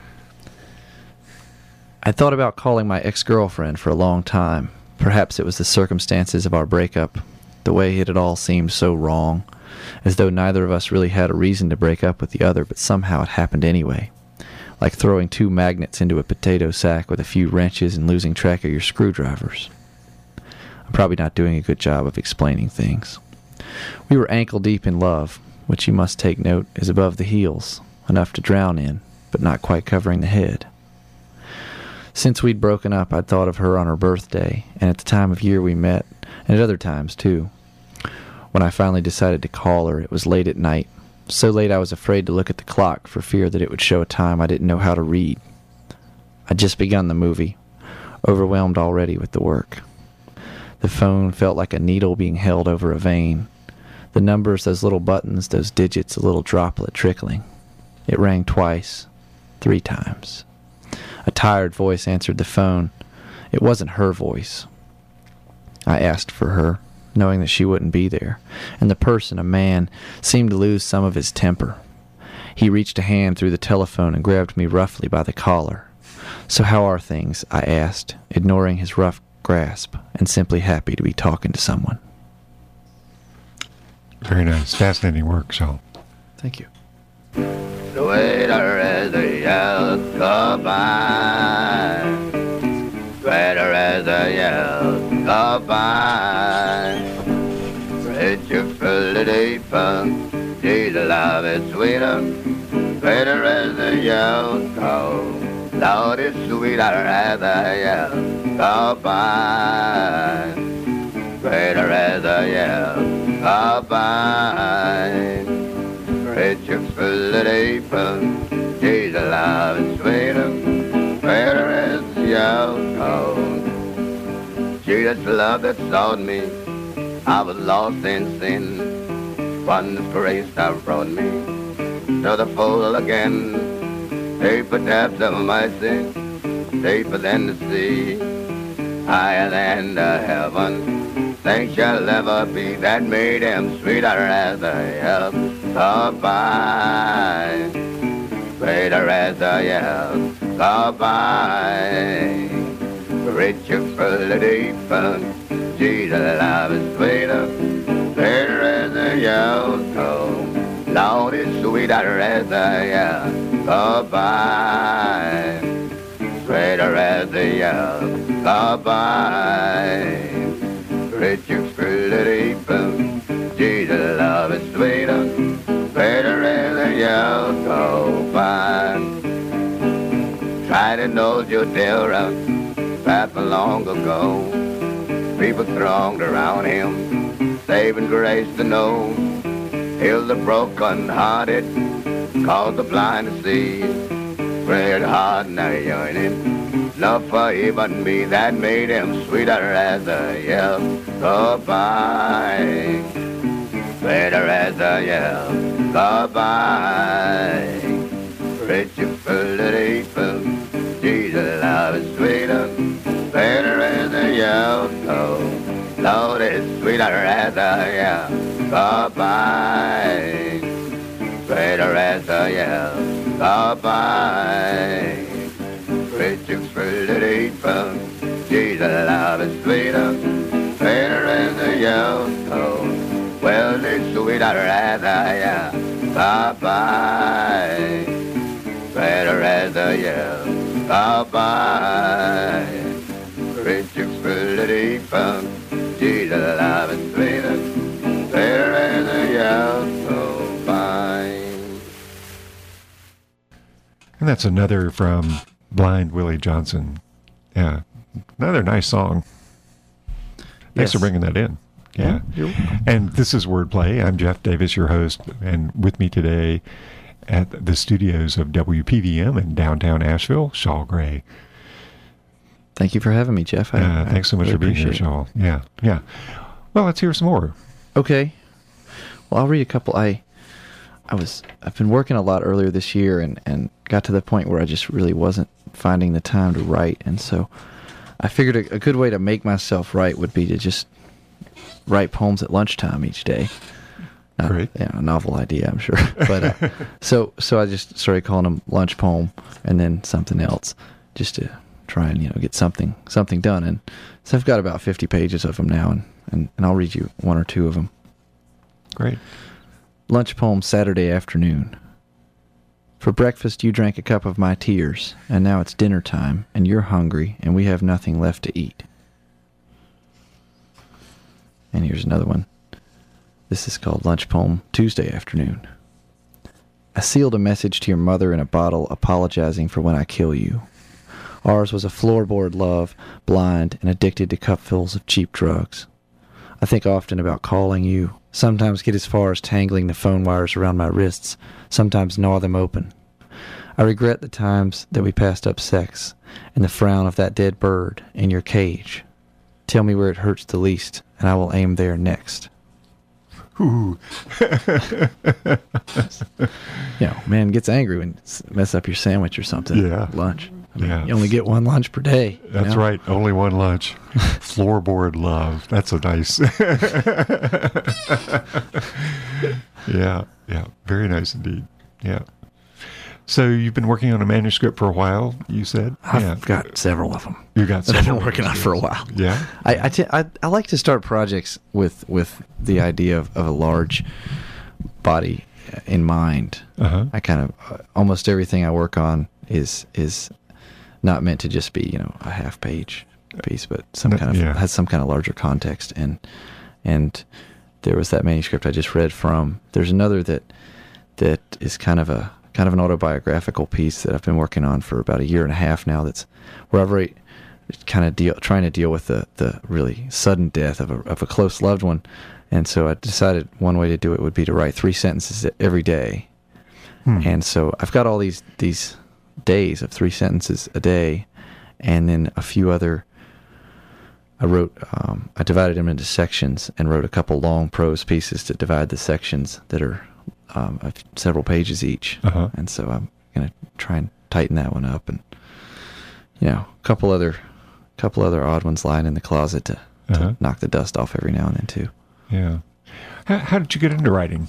I thought about calling my ex-girlfriend for a long time. Perhaps it was the circumstances of our breakup, the way it had all seemed so wrong, as though neither of us really had a reason to break up with the other, but somehow it happened anyway. Like throwing two magnets into a potato sack with a few wrenches and losing track of your screwdrivers. I'm probably not doing a good job of explaining things. We were ankle-deep in love, which you must take note is above the heels, enough to drown in, but not quite covering the head. Since we'd broken up, I'd thought of her on her birthday, and at the time of year we met, and at other times, too. When I finally decided to call her, it was late at night, so late I was afraid to look at the clock for fear that it would show a time I didn't know how to read. I'd just begun the movie, overwhelmed already with the work. The phone felt like a needle being held over a vein. The numbers, those little buttons, those digits, a little droplet trickling. It rang twice, three times. A tired voice answered the phone. It wasn't her voice. I asked for her, knowing that she wouldn't be there, and the person, a man, seemed to lose some of his temper. He reached a hand through the telephone and grabbed me roughly by the collar. So how are things? I asked, ignoring his rough grasp and simply happy to be talking to someone. Very nice. Fascinating work, Shaw. Thank you. Sweeter as a yellow goodbye. Sweeter as a yellow goodbye. Richer full of deeper. Jesus love is sweeter. Sweeter as a yellow gold. Lord is sweeter as a yellow goodbye. Sweeter as a yellow goodbye. Richer full of deeper, Jesus love is sweeter, sweeter as the yellow gold. Jesus love that sought me, I was lost in sin. Wondrous grace that brought me to the fold again. Deeper depths of mercy, deeper than the sea, higher than the heaven. Things shall never be that made him sweeter as a yellow goodbye. Sweeter as a yellow goodbye. Richer full of deeper. Jesus love is sweeter. Sweeter as a yellow gold. Lord is sweeter as a yellow goodbye. Sweeter as a yellow goodbye. Richer full of deeper. Jesus love is sweeter, sweeter as a yellow goodbye. Tried to know your dear back long ago. People thronged around him, saving grace to know. Heal the broken hearted, cause the blind to see. Great heart now yearning. Love for even me that made him sweeter as a yellow goodbye. Sweeter as a yellow goodbye. Richer full of deeper. Jesus love is sweeter. Sweeter as a yellow gold. Lord is sweeter as a yellow goodbye. Sweeter as a yellow goodbye. Richer full of deeper. Jesus love is sweeter. Sweeter as a yellow gold. Well, it's sweeter as a yellow goodbye. Sweeter as a yellow goodbye. Richer full of deeper. Jesus love is sweeter. Sweeter as a yellow goodbye. And that's another from Blind Willie Johnson. Yeah, another nice song. Thanks Yes. for bringing that in. Yeah. And this is Wordplay. I'm Jeff Davis, your host, and with me today at the studios of W P V M in downtown Asheville, Shaw Gray. Thank you for having me, Jeff. I, Uh, I thanks so much really for being here, appreciate it. Shaw. Yeah, yeah. Well, let's hear some more. Okay. Well, I'll read a couple. I, I was I've been working a lot earlier this year, and, and got to the point where I just really wasn't finding the time to write, and so I figured a, a good way to make myself write would be to just write poems at lunchtime each day. Not, Great. Yeah, a novel idea, I'm sure. But uh, so so I just started calling them lunch poem, and then something else, just to try and you know get something something done. And so I've got about fifty pages of them now, and, and, and I'll read you one or two of them. Great. Lunch poem, Saturday afternoon. For breakfast you drank a cup of my tears, and now it's dinner time, and you're hungry, and we have nothing left to eat. And here's another one. This is called Lunch Poem, Tuesday afternoon. I sealed a message to your mother in a bottle apologizing for when I kill you. Ours was a floorboard love, blind and addicted to cupfuls of cheap drugs. I think often about calling you, sometimes get as far as tangling the phone wires around my wrists, sometimes gnaw them open. I regret the times that we passed up sex and the frown of that dead bird in your cage. Tell me where it hurts the least, and I will aim there next. Ooh. You know, man gets angry when you mess up your sandwich or something. Yeah. Lunch. I mean, Yeah. you only get one lunch per day. you That's know? right. Only one lunch. Floorboard love. That's a nice. Yeah. Yeah. Very nice indeed. Yeah. So you've been working on a manuscript for a while, you said? I've yeah. got several of them You got that I've been several working on for a while. Yeah. I, I, t- I, I like to start projects with, with the idea of, of a large body in mind. Uh-huh. I kind of uh, almost everything I work on is is not meant to just be you know a half page piece, but some No, kind of yeah. has some kind of larger context. And and there was that manuscript I just read from. There's another that that is kind of a kind of an autobiographical piece that I've been working on for about a year and a half now. That's where I've already kind of deal trying to deal with the the really sudden death of a of a close loved one. And so I decided one way to do it would be to write three sentences every day. Hmm. And so I've got all these these days of three sentences a day, and then a few other. I wrote, um, I divided them into sections and wrote a couple long prose pieces to divide the sections that are um, of several pages each. Uh-huh. And so I'm going to try and tighten that one up, and you know, a couple other, couple other odd ones lying in the closet to, to Uh-huh. knock the dust off every now and then too. Yeah. How, how did you get into writing?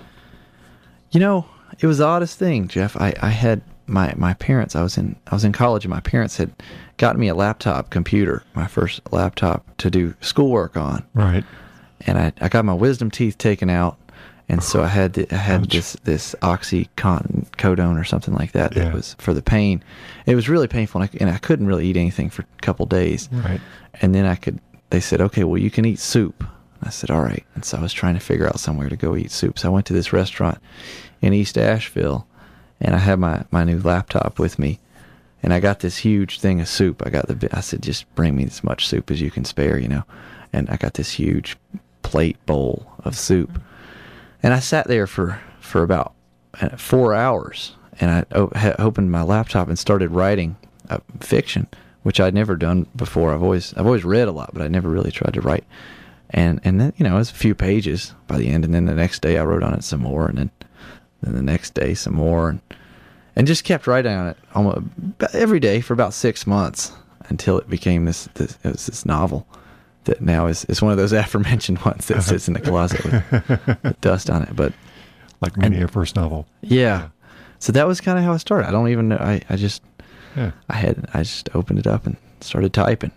You know, it was the oddest thing, Jeff. I, I had my, my parents, I was in I was in college, and my parents had gotten me a laptop computer, my first laptop to do schoolwork on. Right. And I, I got my wisdom teeth taken out, and so I had the, I had Ouch. this this oxycontin codone or something like that that Yeah. was for the pain. It was really painful, and I, and I couldn't really eat anything for a couple days. Right. And then I could. They said, okay, well, you can eat soup. I said, all right. And so I was trying to figure out somewhere to go eat soup. So I went to this restaurant in East Asheville, and I had my, my new laptop with me, and I got this huge thing of soup. I got the bi- I said, just bring me as much soup as you can spare, you know. And I got this huge plate bowl of soup, and I sat there for for about uh, four hours, and I o- ha- opened my laptop and started writing uh, fiction, which I'd never done before. I've always I've always read a lot, but I never really tried to write. And and then you know it was a few pages by the end, and then the next day I wrote on it some more, and then then the next day some more, and and just kept writing on it almost every day for about six months until it became this this it was this novel that now is is one of those aforementioned ones that sits in the closet with, with dust on it. But Like many a first novel. yeah, so that was kind of how I started. I don't even know. I I just Yeah. I had I just opened it up and started typing.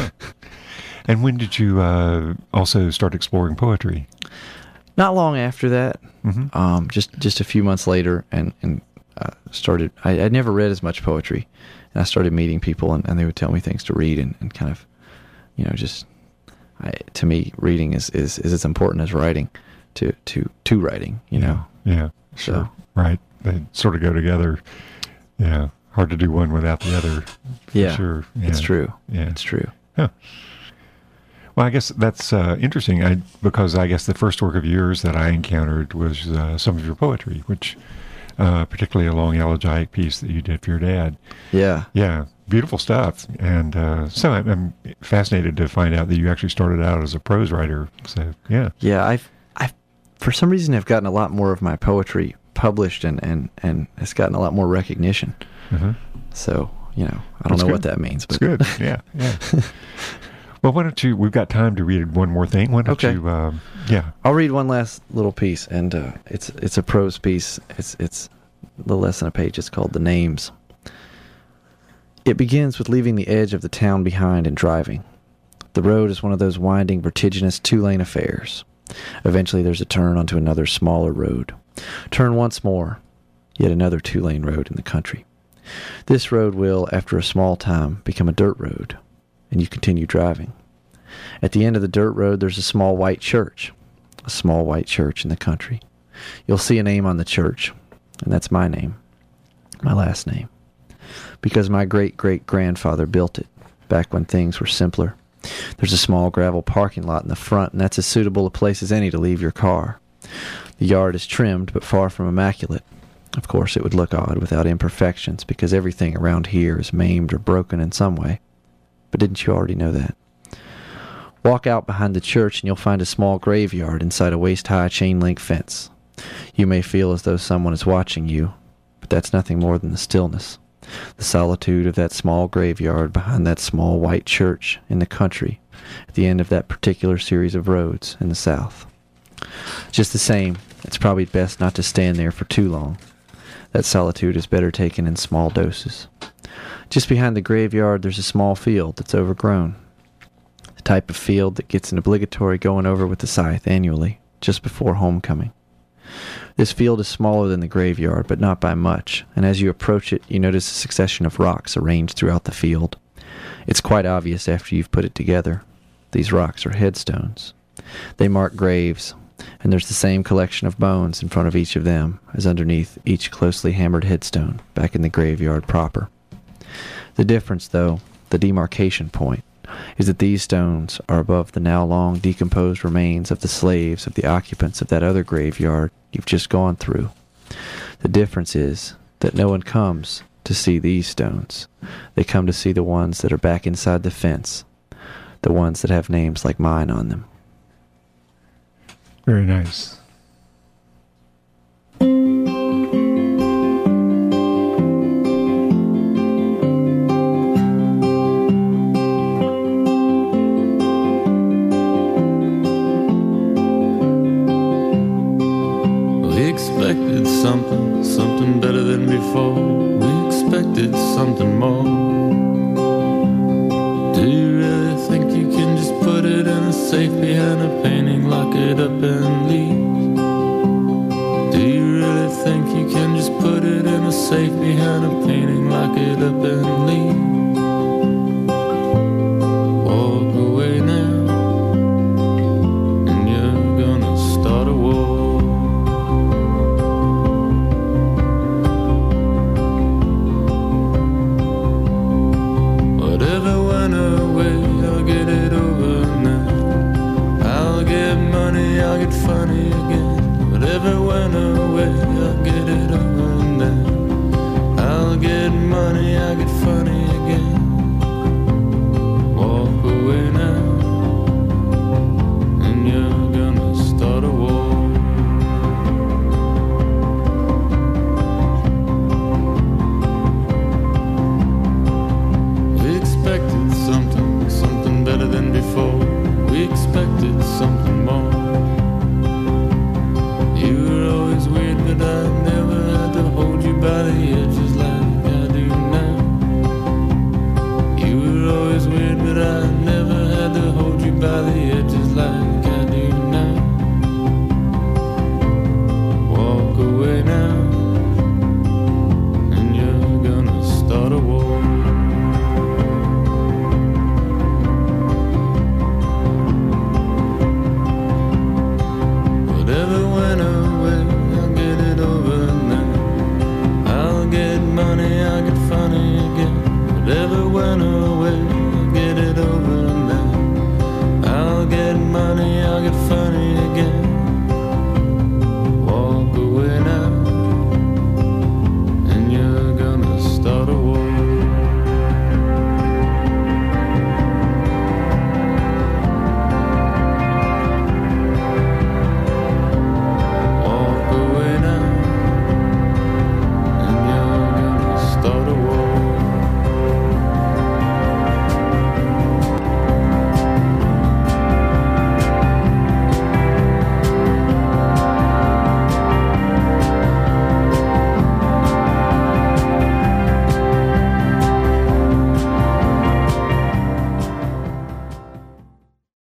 And when did you uh, also start exploring poetry? Not long after that, Mhm. um, just just a few months later, and and uh, started. I I'd never read as much poetry, and I started meeting people, and, and they would tell me things to read, and, and kind of, you know, just I, to me, reading is, is, is as important as writing to to to writing. You know, Yeah. So- Sure. Right. They sort of go together. Yeah. Hard to do one without the other. For yeah, Sure. it's Yeah. true. Yeah. It's true. Huh. Well, I guess that's uh, interesting. I because I guess the first work of yours that I encountered was uh, some of your poetry, which uh, particularly a long elegiac piece that you did for your dad. Yeah, Yeah, beautiful stuff. And uh, so I'm, I'm fascinated to find out that you actually started out as a prose writer. So, yeah. Yeah, I've, I've, for some reason, I've gotten a lot more of my poetry published, and, and, and it's gotten a lot more recognition. Uh-huh. So, you know, I don't That's know good. what that means, but It's good. Yeah, yeah. Well, why don't you, we've got time to read one more thing. Why don't Okay. you, um, yeah. I'll read one last little piece, and uh, it's it's a prose piece. It's it's a little less than a page. It's called The Names. It begins with leaving the edge of the town behind and driving. The road is one of those winding, vertiginous two-lane affairs. Eventually there's a turn onto another smaller road. Turn once more, yet another two-lane road in the country. This road will, after a small time, become a dirt road, and you continue driving. At the end of the dirt road, there's a small white church, a small white church in the country. You'll see a name on the church, and that's my name, my last name, because my great-great-grandfather built it back when things were simpler. There's a small gravel parking lot in the front, and that's as suitable a place as any to leave your car. The yard is trimmed, but far from immaculate. Of course, it would look odd without imperfections, because everything around here is maimed or broken in some way. But didn't you already know that? Walk out behind the church, and you'll find a small graveyard inside a waist-high chain-link fence. You may feel as though someone is watching you, but that's nothing more than the stillness, the solitude of that small graveyard behind that small white church in the country at the end of that particular series of roads in the south. Just the same, it's probably best not to stand there for too long. That solitude is better taken in small doses. Just behind the graveyard, there's a small field that's overgrown. The type of field that gets an obligatory going over with the scythe annually, just before homecoming. This field is smaller than the graveyard, but not by much, and as you approach it, you notice a succession of rocks arranged throughout the field. It's quite obvious after you've put it together. These rocks are headstones. They mark graves, and there's the same collection of bones in front of each of them as underneath each closely hammered headstone back in the graveyard proper. The difference, though, the demarcation point, is that these stones are above the now long decomposed remains of the slaves of the occupants of that other graveyard you've just gone through. The difference is that no one comes to see these stones. They come to see the ones that are back inside the fence, the ones that have names like mine on them. Very nice. We expected something, something better than before. We expected something more. Do you really think you can just put it in a safe behind a painting, lock it up and leave? Do you really think you can just put it in a safe behind a painting, lock it up and leave? Walk away now, and you're gonna start a war. Whatever went away, I'll get it over now. I'll get money, I'll get funny again. Whatever went away, I'll get it over now. I'll get money, I'll get funny again. Walk away now, and you're gonna start a war. We expected something, something better than before. We expected something more. You were always weird, but I never had to hold you by the edges like I do now. You were always weird, but I never had to hold you by the edges like I do now. Walk away now, and you're gonna start a war. Whatever went away, I'll get it over now. I'll get money, I'll get funny again. Whatever went away, I'll get it over now. I'll get money, I'll get funny